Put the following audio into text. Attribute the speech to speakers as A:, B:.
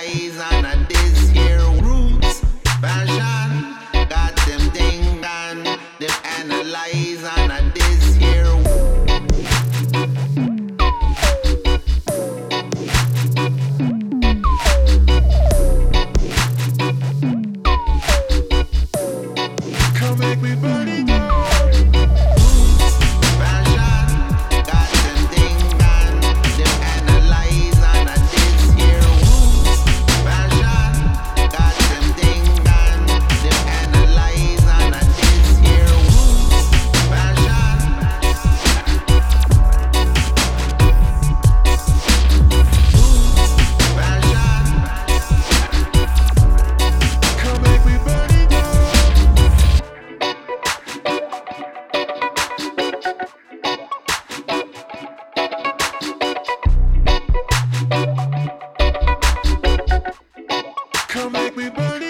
A: analyze and a this here roots fashion. Got them thing and them analyze and a this here. Come make me burn it down. Come make me burn it.